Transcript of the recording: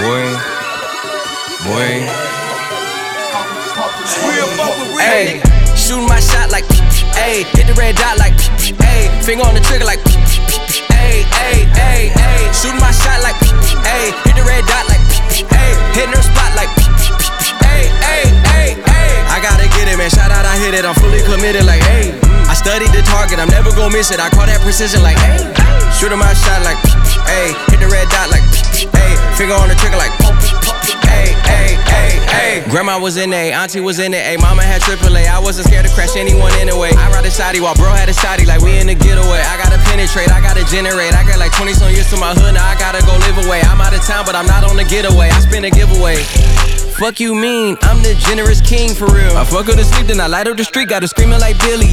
boy. Ayy, shooting my shot like, ayy, hit the red dot like, ayy, finger on the trigger like, ayy, ayy, ayy, ayy, shooting my shot like, ayy, hit the red dot like, ayy, hitting her spot like, ayy, ayy, ayy, ayy. I gotta get it, man. Shout out, I hit it. I'm fully committed like, ayy. I studied the target, I'm never gonna miss it. I call that precision like, ayy. Shooting my shot like, ayy, hit the red dot like, ayy, finger on the trigger like, ayy, ayy, ayy, ayy. Grandma was in A, auntie was in it, ayy. Mama had AAA. I wasn't scared to crash anyone anyway. I ride a shotty while bro had a shotty like we in the getaway. I gotta penetrate, I gotta generate. I got like 20 some years to my hood, now I gotta go live away. I'm out of town, but I'm not on the getaway. I spin a giveaway. Fuck you mean, I'm the generous king for real. I fuck her to sleep, then I light up the street, got her screaming like Billy.